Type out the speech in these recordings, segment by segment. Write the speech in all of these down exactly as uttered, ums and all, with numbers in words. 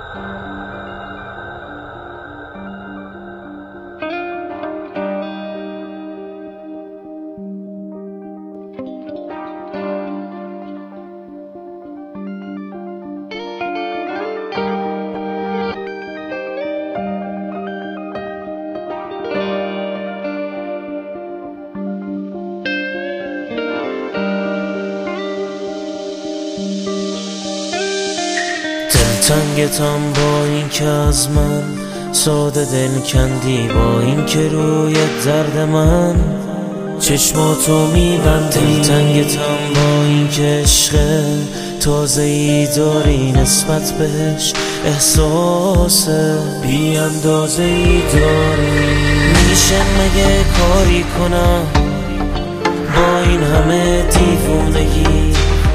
تنگتم با این که از من ساده دل کندی، با این که روی درد من چشماتو میبندی. تنگتم با این که عشق تازه ای داری، نسبت بهش احساس بی اندازه ای داری. میشه مگه کاری کنم با این همه دیوونگی؟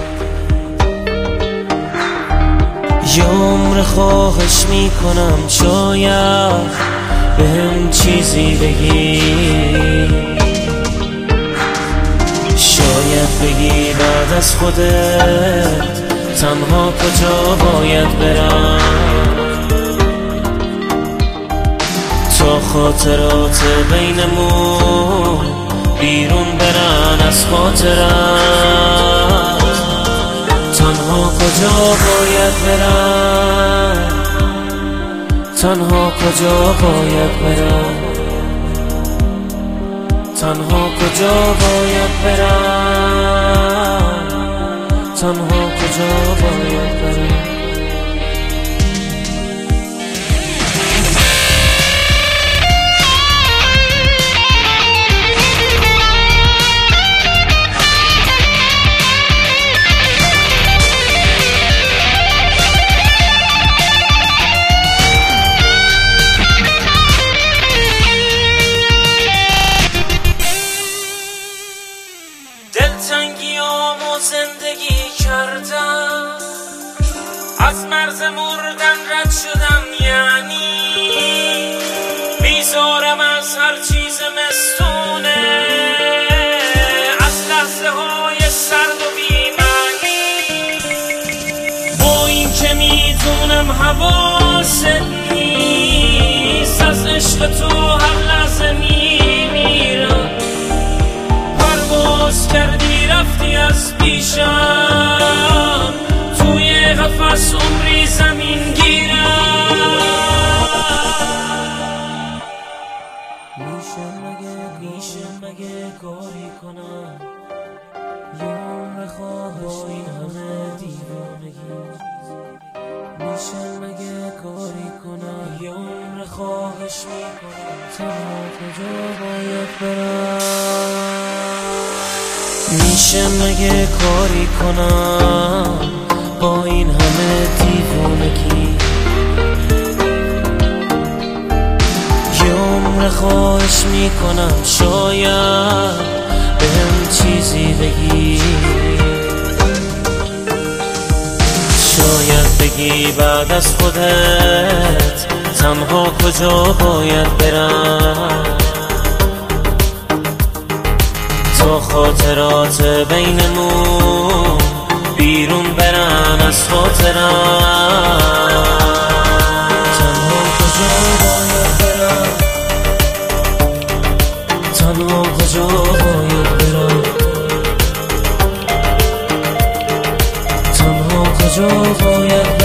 یه عمر خواهش میکنم شاید بهم چیزی بگی، شاید بگی بعد از خودت تنها کجا باید برم تا خاطرات بینمون بیرون برن از خاطرم. تنها کجا باید برم، تنها کجا باید برم، تنها کجا باید برم، تنها کجا باید برم. دلتنگیامو زندگی کردم، از مرز مردن رد شدم، یعنی بیزارم از هر چیز مستونه، از لحظه های سرد و بی‌معنی. با این که میدونم حواست نیست، از عشق تو هر لحظه میمیرم. پرواز کردی رفتی از پیشم، توی قفس عمری زمین گیرم. میشه مگه میشه مگه کاری کنم یه عمر خواه با این همه دیوانگی؟ میشه مگه کاری کنم یه عمر خواهش میکنم تنها کجا باید برم؟ میشه مگه کاری کنم با این همه دیوانگی؟ یه عمر خواهش میکنم شاید بهم چیزی بگی، شاید بگی بعد از خودت تنها کجا باید برم تا خاطرات بینمون بیرون برن از خاطرم. تنها کجا باید برم، تنها کجا باید برم، تنها کجا باید برم.